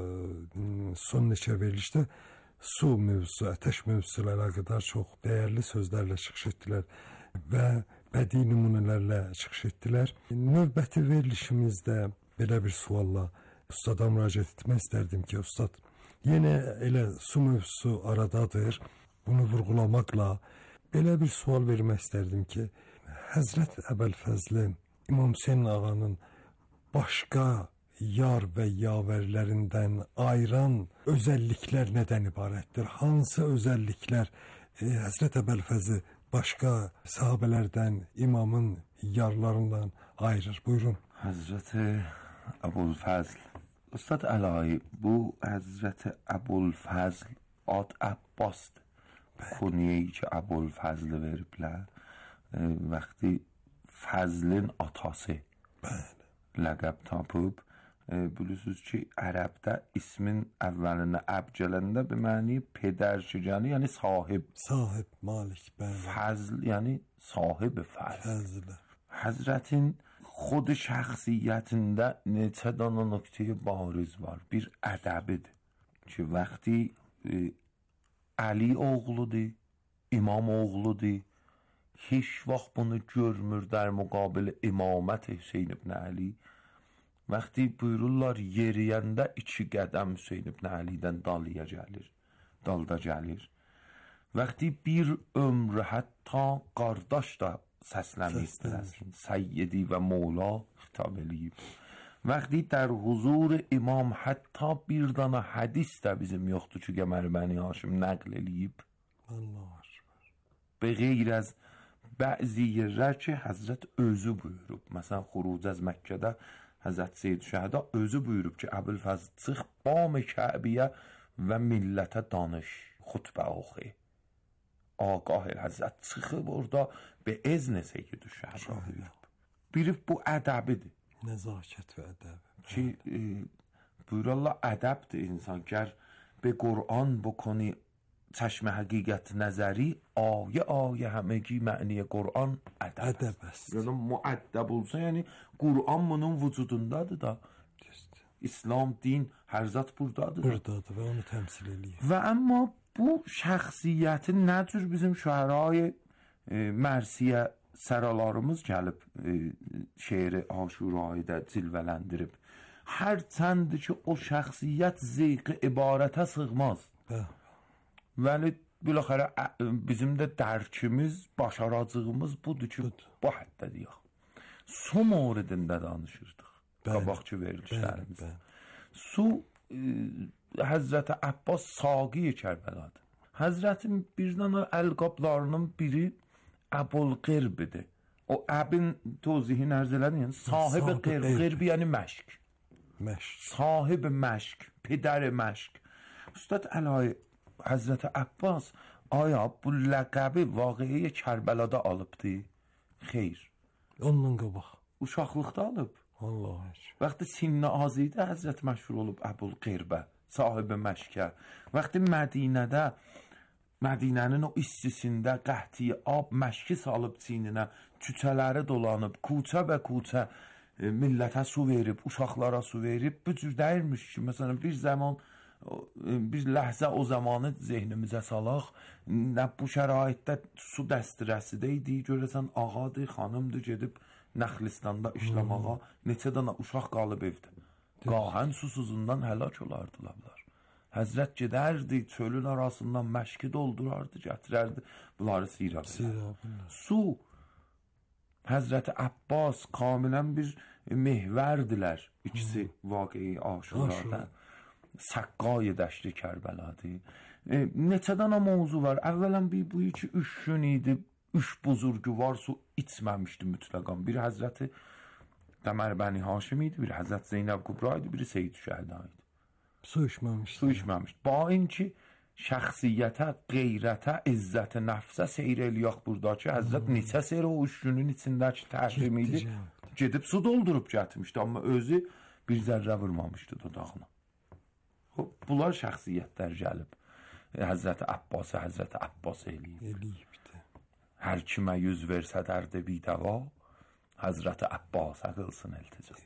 C: son neçə verilişdə su mövzusu, ətəş mövzusu ilə əlaqədar çox dəyərli sözlərlə çıxış etdilər və bədii nümunələrlə çıxış etdilər. Növbəti verilişimizdə belə bir sualla ustada müraciət etmək istərdim ki, ustad, yenə elə su mövzusu aradadır. Bunu vurğulamaqla belə bir sual vermək istərdim ki, Həzrət Əbəlfəzli İmam Hüseyn ağanın başqa yar və yavərlərindən ayıran özəlliklər nədən ibarətdir? Hansı özəlliklər Həzrət Əbəlfəzli başqa sahabələrdən, imamın yarlarından ayırır? Buyurun.
K: Həzrət Əbulfəzl, Ustad Əlahi, bu Həzrət Əbulfəzl ad Abbasdır. Kuniyeyi ki Əbulfəzli veriblər. Vəqti Fəzlin atası ləqəb tapıb. Bilirsiniz ki, ərəbdə ismin əvvəlinə əb gələndə bir məni pedər şücanı, yəni sahib.
C: Sahib, malik, bəli.
K: Fəzl, yəni sahib
C: fəzl.
K: Həzrətin xود şəxsiyyətində neçə dana nöqtəyə bariz var. Bir ədəbidir ki, vəqti Əli oğludur, İmam oğludur. Heç vaxt bunu görmür در مقابل imamət Hüseyn ibn Əli. Vəqti buyururlar, yeriyəndə 2 qədəm Hüseyn ibn Əlidən dalda gəlir. Vəqti bir ömrü hətta qardaş da səslənir. Səyyidi və Mola xitab eləyib. Vəqti در huzur imam hətta bir dana hədis də bizim yoxdur ki, Qəmər Bəni Haşim nəql eləyib. Be qeyr az bəzi yerlər ki, Həzrət özü buyurub. Məsələn, xuruc az Məkkədə Həzrət Seyyid Şəhədə özü buyurub ki, Əbülfəzl çıx bam Kəbiyə və millətə danış, xutbə oxu. Ağah Həzrət çıxıb orada be ezn Seyyid Şəhədə buyurub. Biri bu ədəbidir.
C: Nəzakət və ədəb.
K: Ki buyururlar, ədəbdir insan. Gər be Qur'an bکنی چشم حقیقت نظری آیه همگی معنی قرآن ədəb است. Yəni müəddəb olsa, yəni Qur'an bunun vücudundadır da. İslam, din, hər zat buradadır.
C: Buradadır və onu təmsil eləyir.
K: Və amma bu şəxsiyyətin nə cür bizim şüərayı mərsiyə səralarımız gəlib şeiri Aşurayıda cilvələndirib. Hər çəndir ki, o şəxsiyyət zeyqi ibarətə sığmaz. Vəli biləxərə bizim də dərkimiz, başaracığımız budur ki, bu həddə deyək. Su moridində danışırdıq. Qabaqçı verilişlərimiz. Su Həzrəti Abbas Saqi Kərbəladır. Həzrətin birdən əlqablarının biri Əbulqirbidir. O əbin tozihi nərzələdir, yəni sahibi qirbi, yəni məşk. Sahibi məşk, pedər məşk. Ustad Əlahi, Həzrəti Abbas aya bu ləqəbi vaqiyi Kərbəlada alıbdı? Xeyr.
C: Ondan qabaq.
K: Uşaqlıqda alıb.
C: Allah.
K: Vaxtı Sinni Azidə Həzrət məşhur olub Əbulqirbə, sahibi məşkə. Vaxtı Mədinənin o istisində qəhti ab məşki salıb çininə, küçələri dolanıb, kuçə bə kuçə millətə su verib, uşaqlara su verib. Bu cür deyilmiş ki, məsələn, bir zaman, bir ləhzə o zamanı zehnimizə salaq, nə bu şəraitdə su dəstirəsidə idi, görəsən ağadır, xanımdır, gedib Nəxlistanda işləmağa, neçə dana uşaq qalıb evdə. Qahən susuzundan həlak olardılar. Həzrət gedərdi, çölün arasından məşki doldurardı, gətirərdi, bunları sirab. Su, Həzrəti Abbas kamilən bir mehvərdilər, ikisi vaqiyi Aşurada. Səqqay dəşri Kərbəladır. Neçə dana mövzu var. Əvvələn bu iki 3 gün idi, 3 buzurgüvar su içməmişdi mütləqan. Biri Həzrəti Qəmər Bəni Haşim idi, biri Həzrət Zeynəb Kubra idi, biri Seyyid Şəhədə idi.
C: Su içməmişdi.
K: Ba in ki, şəxsiyyətə, qeyrətə, izzət-i nəfsə seyr eləyək buradakı Həzrət neçə seyr o 3 günün içindəki təhrim idi. Gedib su doldurub gətirmişdi, amma özü bir zərrə vurmamışdı dodağına. Bunlar şəxsiyyətlər gəlib. Həzrəti Abbas eləyib. Hər kimə yüz versə dərdə bidəva, Həzrəti Abbasa qılsın iltica.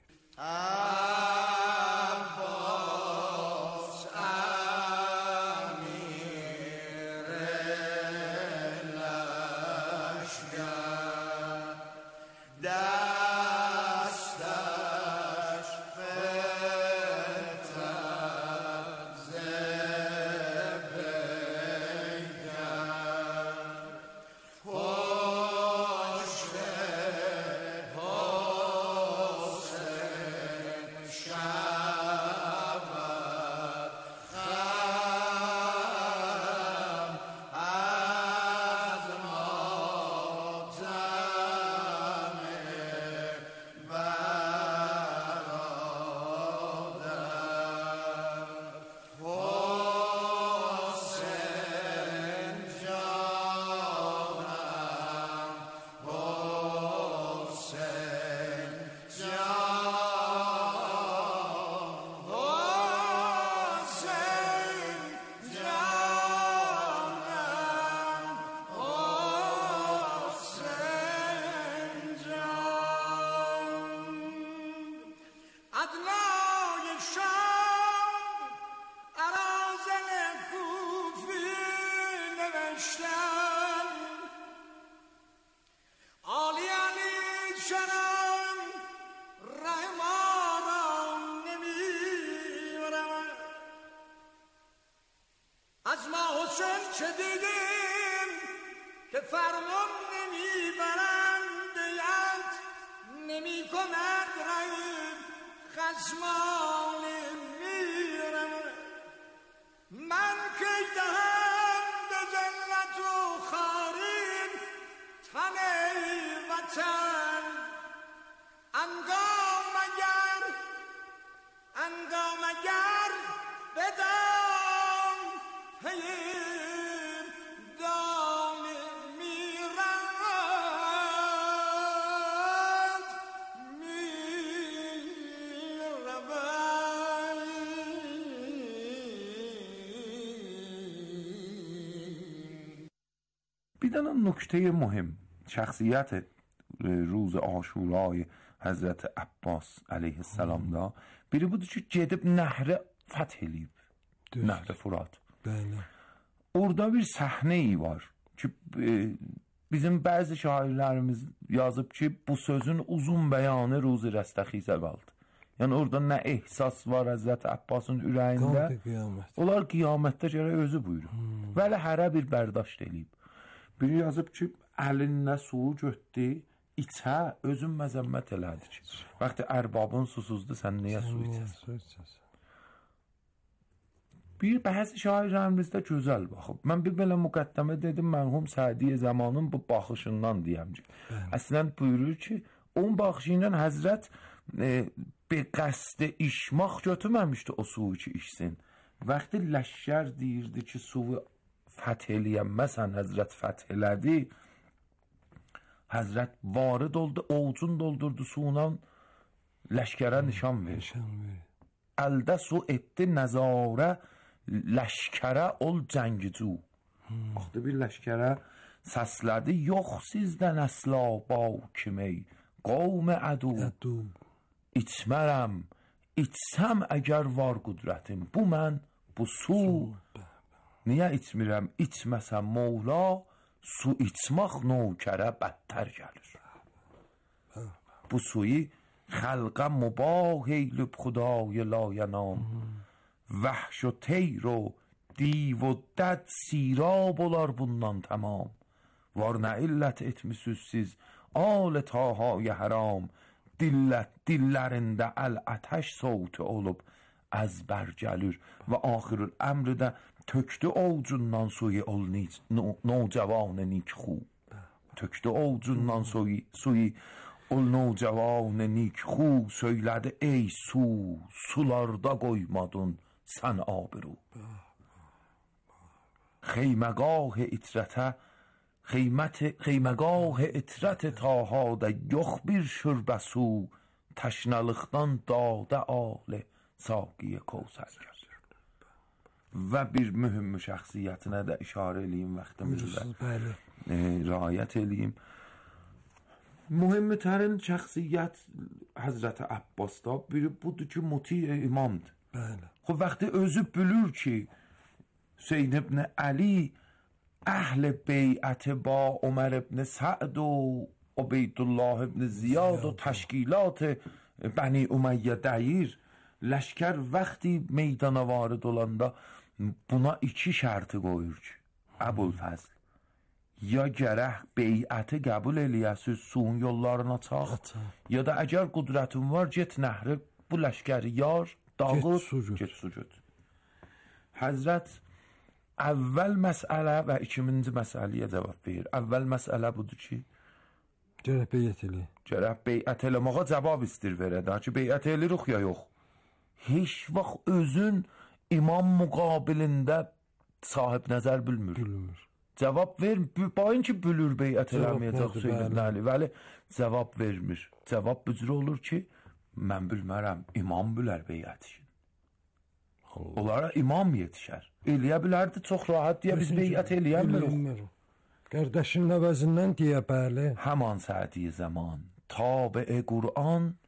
L: ادنای شام ارازل کوفی نوشتن عالی علی شرم رحمانم نمیبرم از ما حسین چه دیدیم که فرمان نمیبرند یاد نمی کند رحم خشمان میرم من که دهم به ذلت و خارین تن وطن انگام اگر بدم پیم دام میرم
K: بیدن نکته مهم شخصیت روز عاشورای حضرت عباس علیه السلام da biri budur ki gedib nəhrə fəth eləyib. Nəhrə Furat.
C: Bəli.
K: Orada bir səhneyi var ki bizim bəzi şairlərimiz yazıb ki bu sözün uzun bəyanı Ruzi Rəstəxizə qaldı. Yəni orada nə ehsas var Həzrət Abbasın ürəyində. Onlar qiyamətdə gərək özü buyurur. Vəli hərə bir bərdaşt eləyib. Biri yazıb ki əlinlə suyu götdü içə özün məzəmmət elədi ki vaxtı ərbabın susuzdu sən niyə su içəsən? Bir bəzi şairlərimizdə gözəl baxıb. Mən bir belə müqəddəmə dedim mərhum Sədi Zamanın bu baxışından deyəm ki. Əslən buyurur ki onun baxışı ilə Həzrət bir qəsd içmək götürməmişdi o suyu ki içsin. Vaxtı ləşkər deyirdi ki suyu fəth eləyəməsən Həzrət fəth elədi. Həzrət varid oldu, ovucun doldurdu suyla ləşkərə nişan verir. Əldə su etdi nəzarə ləşkərə ol cəngicu. Baxdı bir ləşkərə səslədi yox sizdən əsla ba kimi qavm ədu içmərəm içsəm əgər var qudrətim bu mən bu su niyə içmirəm içməsəm Mevla su içmək növkərə bədtər gəlir. Bu suyu xəlqə mübah eylüb xudaya layanam vəhş و teyr و دیو و dəd sirab olar bundan tamam. Var nə illət etmisiniz siz al tahay haram dillərində əl-ətəş savtı olub əzbər gəlir və axirül əmrdə tökdü ovucundan suyu ol navcavanı nik xu. Tökdü ovucundan suyu ol navcavanı nik xu söylədi ey su sularda qoymadın sən abru. Xeymegah itrət tahadə yox bir şürbə su təşnalıqdan dadə alə saqiyə kovsər gəlir. Və bir mühüm şəxsiyyətinə də işarə eləyim vaxtımızda riayət eləyim. Mühümtərin şəxsiyyət Həzrət Abbasda biri budur ki muti imamdır. Xub vaxtı özü bülür ki Hüseyin ibn Ali əhl beyət ba Ömər ibn Səd و Ubeydullah ibn Ziyad و təşkilat Bəni Ümeyyə deyir Ləşkər vaxtı meydana varid olanda buna iki şərti qoyur ki Əbulfəzl ya gərək beyəti qəbul eləyəsiz suyun yollarına çaq ya da əgər qudrətin var get nəhri bu ləşkəri yar dağıt get su göt. Həzrət əvvəl məsələ və ikinci məsələyə cavab verir. Əvvəl məsələ budur ki
C: gərək beyət elə.
K: Gərək beyət eləməyə cavab istir verədə ki beyət eləyirik ya yox. Heç vaxt özün imam müqabilində sahib nəzər bilmir. Cavab ver, bayın ki bülür beyət eləməyəcək Hüseyin ibn Ali vəli cavab vermir. Cavab bücür olur ki mən bilmərəm imam bülər beyət işin. Onlara imam yetişər. Eləyə bilərdi çox rahat deyə biz beyət eləyəmirik.
C: Qardaşının əvəzindən deyə bəli.
K: Həman Sədi Zaman tabe Qur'an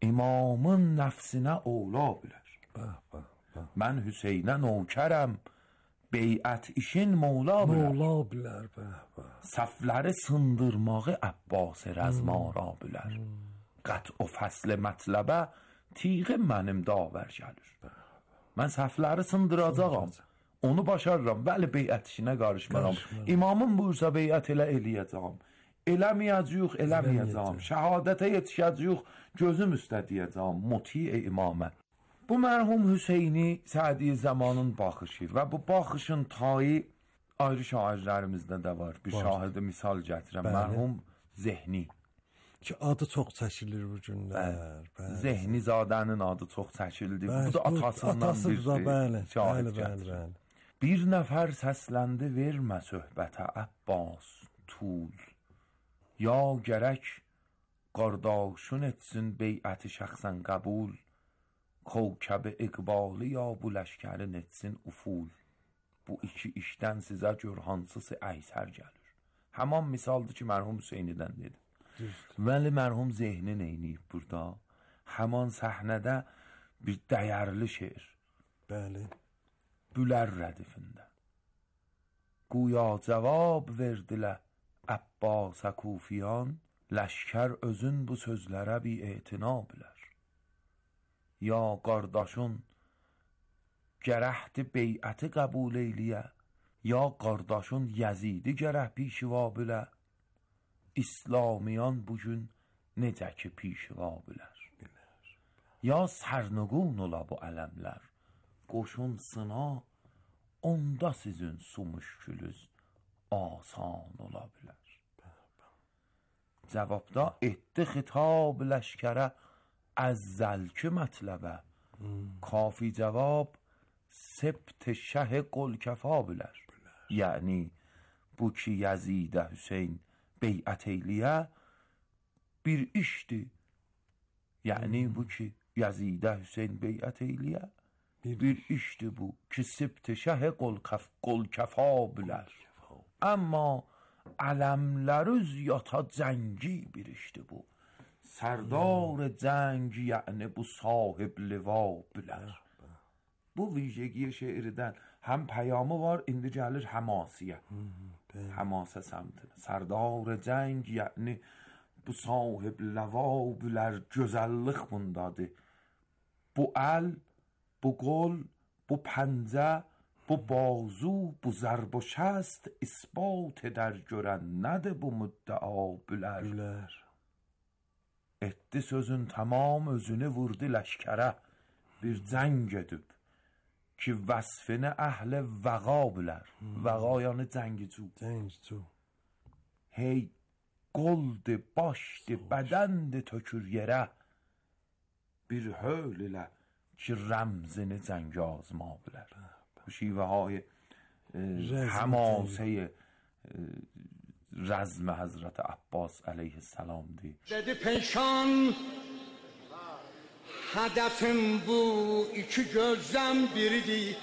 K: İmamın nəfsinə ola bilər. Mən Hüseynə nökərəm, beyət işin mola bilər. Safları sındırmağı Abbas Rəzmara bilər. Qət o fəsl mətləbə tiğim mənim davər gəlir. Mən safları sındıracağam, onu başarıram, vəli beyət işinə qarışmaram. İmamın buyursa beyət elə eləyəcəm. Eləməyəcəyik, şəhadətə yetişəcəyik, gözüm üstə deyəcəm, muti-i imamə. Bu mərhum Hüseyni Sədi zamanın baxışı və bu baxışın tayı ayrı şairlərimizdə də var. Bir şahidi misal gətirəm, mərhum Zehni.
C: Ki adı çox çəkilir bu günlər.
K: Zehni zadənin adı çox çəkildi. Bu da atasından bir şahid gətirir. Bir nəfər səsləndi, vermə söhbətə Abbas tul. Ya gərək qardaşın etsin beyəti şəxsən qəbul. Kavkəb iqbalı ya bu ləşkərin etsin uful. Bu iki işdən sizə gör hansısı əysər gəlir. Həman misaldır ki, mərhum Hüseynidən dedi. Vəli mərhum Zehni neyniyib burada? Həman səhnədə bir dəyərli şeir.
C: Bəli.
K: Bülər rədifində. Guya cavab verdilə Abbas Kufiyan, ləşkər özün bu sözlərə bir etina bilər. Ya qardaşın gərəhdi beyəti qəbul eyliyə, ya qardaşın Yəzidi gərəh pişiva bilə. İslamiyan bugün necə ki pişiva bilər. Ya sərnüqun ola bu ələmlər, qoşun sına, onda sizin su müşkülüz asan ola bilər. Cavabda etdi xitab ləşkərə əzzəlki mətləbə. Kafi cavab sebt şəh qol kəfa bilər. Yəni bu ki Yəzidə Hüseyn beyət eyliyə bir işdir. Yəni bu ki Yəzidə Hüseyn beyət eyliyə bir işdir bu ki sebt şəh qol kəfa bilər. Amma ələmləri ziyata cəngi bir işdir bu. Sərdar cəng yəni bu sahib liva bilər. Bu vijegi şeirdən həm pəyamı var, indi gəlir həmasiyə. Həmasə səmtinə. Sərdar cəng yəni bu sahib liva bilər, gözəllik bundadır. Bu əl, bu qol, bu pəncə, bu bazu, bu zərb و şست isbat edər görən nədir bu müddəa bilər. Etdi sözün tamam özünü vurdu ləşkərə, bir cəng edib ki vəsfini əhli vəqa bilər. Vəqa yəni cəngicü. Hey qoldu, başdı, bədəndi tökür yerə, bir höl ilə ki rəmzini cəng azma bilər. Bu şیوه های حماسه رزم حضرت عباس علیه السلام دی.
L: Dedi peşan hedefim bu iki gözden biridir.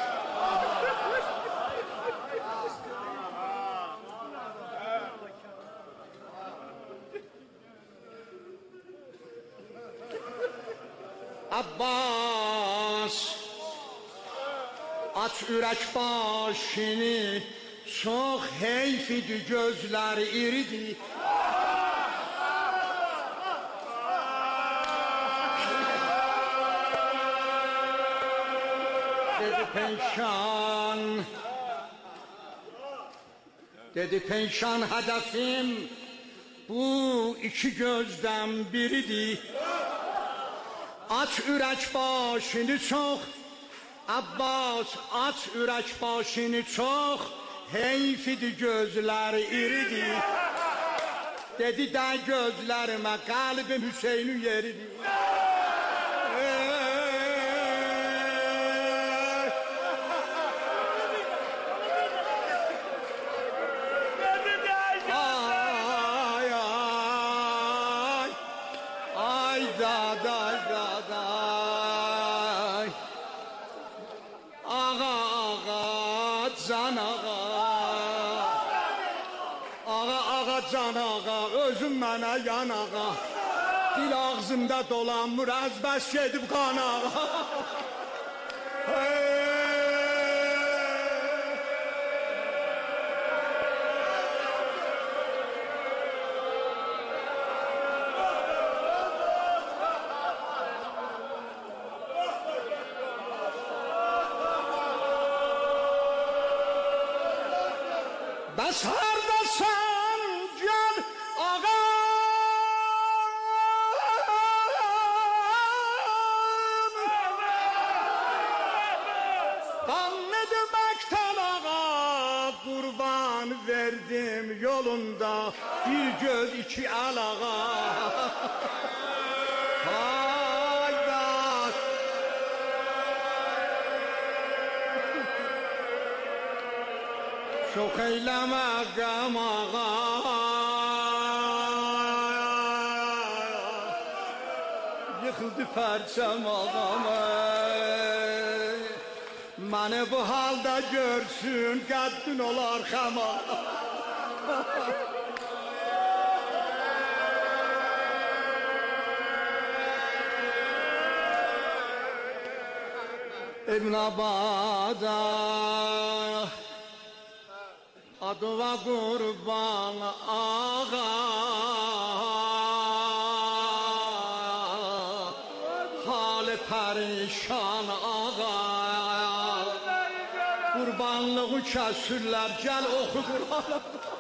L: Abbas aç ürək başını, çox heyf idi gözlər iridir. Dedi penşan hədəfim bu iki gözdən biridir. Aç ürək başını çox, Abbas aç ürək başını çox, heyf idi gözləri iridir. Dedi də gözlərimə qəlbim Hüseynin yeridir. Ay ay ay daday daday ağa ağa can ağa ağa ağa can ağa özüm mənə yan ağa Dil ağzımda dolanmır, az bəs gedib qanağa. Bəs hardasan gel ağam, qanlı deməkdən ağa, qurban verdim yolunda, bir göz iki əl ağa. Çok eyleme gam ağa, yıkıldı perçem ağam. Məni bu halda görsün, qəddin olar xəma. İbn Abada adıva qurban ağa, halı perişan ağa, qurbanlığı kəsürlər, gəl oxu Qur'an.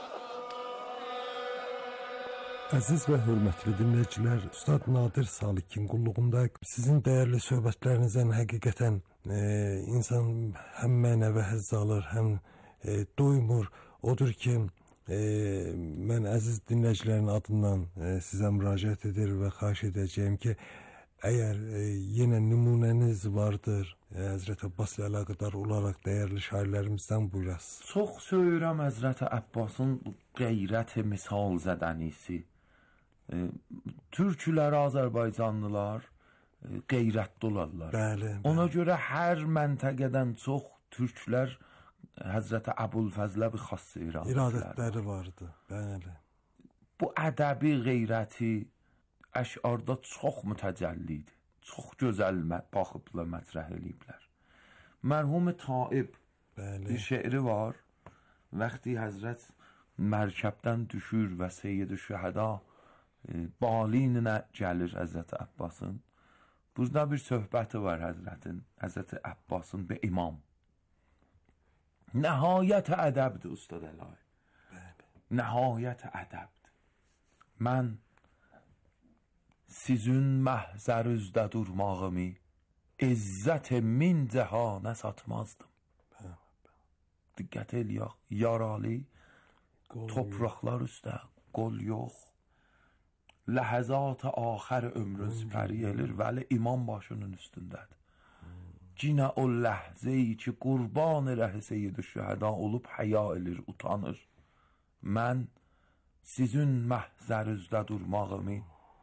C: Əziz və hörmətli dinləyicilər, Üstad Nadir Salikin qulluğunda sizin dəyərli söhbətlərinizdən həqiqətən insan həm mənəvi həzz alır, həm doymur. Odur ki, mən əziz dinləyicilərin adından sizə müraciət edir və xahiş edəcəyim ki, əgər yenə nümunəniz vardır, Həzrət Abbas ilə əlaqədar olaraq dəyərli şairlərimizdən buyurasınız.
K: Çox söyürəm Həzrət Abbasın qeyrət misal zədənisi. Türklər, Azərbaycanlılar qeyrətli olarlar.
C: Bəli.
K: Ona görə hər məntəqədən çox türklər Həzrət Əbulfəzlə bir xas
C: iradətləri vardı. Bəli.
K: Bu ədəbi qeyrəti əşarda çox mütəcəllidir. Çox gözəl baxıbla mətrəh eləyiblər. Mərhum Taib bir şeiri var. Vəqti Həzrət mərkəbdən düşür və Seyyid-i Şühəda balinə gəlir Həzrət Əbbasın. Burada bir söhbəti var Həzrət Əbbasın və imam. Nəhayət ədəbdir Ustad Əlahi. Nəhayət ədəbdir. Mən sizin məhzər üzdə durmağımı izzət min cəhanə satmazdım. Diqqət el yaralı topraqlar üstə qol yox. Ləhəzat axər ömrün sipəri elir, vəli imam başının üstündədir. Cinə o ləhzəyi ki, qurban rəhi Seyyid-i Şühəda olub həya elir, utanır. Mən sizin məhzər üzdə durmağımı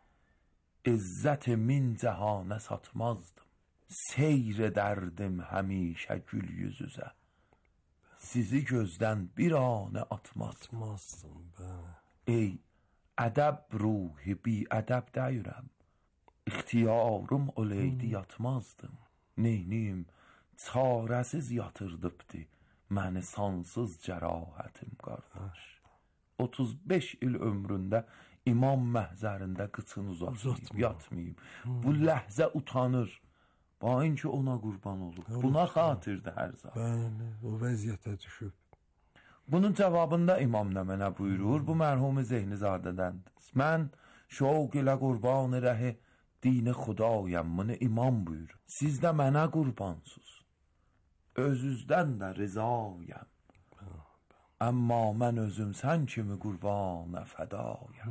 K: izzət min cəhanə satmazdım. Seyr edərdim həmişə gül yüzüzə. Sizi gözdən bir anə atmazdım. Ey ədəb ruhi bi ədəb dəyirəm. İxtiyarım oleydi yatmazdım. Neyniyim çarəsiz yatırdıbdı məni sansız cərahətim qardaş. 35 il ömründə imam məhzərində qıçını uzatmayıb, yatmayıb. Bu ləhzə utanır. Bain ki ona qurban olub. Buna xatirdir hər zaman.
C: Bəli, o vəziyyətə düşüb.
K: Bunun cavabında imam nə mənə buyurur? Bu mərhum Zehnizadədəndir. Mən şoq ilə qurban rəhi dini xudayəm, bunu imam buyurur. Siz də mənə qurbansız. Özüzdən də rizayəm. Əmma mən özüm sən kimi qurbanə fədayəm.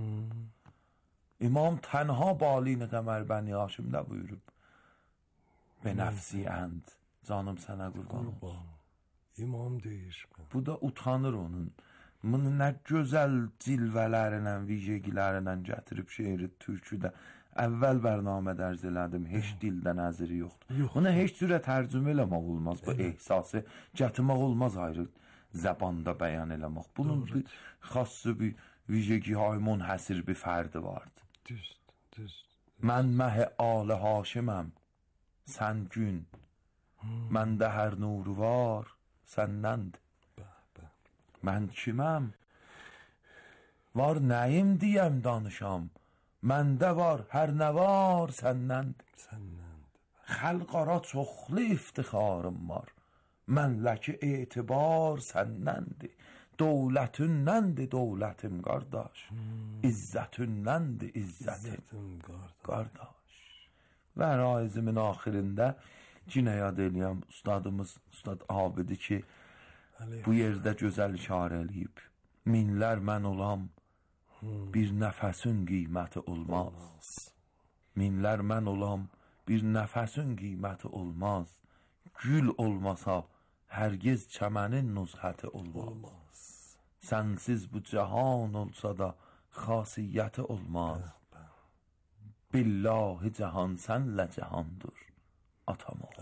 K: İmam tənha balinə Qəmər Bəni Haşimdə buyurub. Ve nəfsi ənd, canım sənə qurban olsun.
C: İmam deyir.
K: Bu da utanır onun. Bunu nə gözəl cilvələrinə, vijəgilərinə gətirib şeiri türküdə. Əvvəl bərnamədə ərz elədim, heç dildə nəziri yoxdur. Bunu heç cürə tərcümə eləmək olmaz. Bu ehsası gətirmək olmaz ayrı zəbanda bəyan eləmək. Bunun bir xassı bir vijəgi hay munhəsir bir fərdi vardır.
C: Düzdür.
K: Mən məh آل Haşiməm, sən gün. Məndə hər nuru var, səndəndir. Mən kiməm? Var nəyim deyəm danışam. Məndə var, hər nə var, səndəndir. Xəlqara çoxlu iftixarım var. Mənləki etibar səndəndir. Dövlətündəndir dövlətim qardaş. İzzətündəndir izzətim qardaş. Və raizimin axirində yenə yad eləyəm ustadımız, Ustad Abidi ki, bu yerdə gözəl işarə eləyib. Minlər mən olam, bir nəfəsin qiyməti olmaz. Minlər mən olam, bir nəfəsin qiyməti olmaz. Gül olmasa, hərgiz çəmənin nuzhəti olmaz. Sənsiz bu cahan olsa da, xasiyyəti olmaz. Billahi cahan sənlə cahandır, atam ol.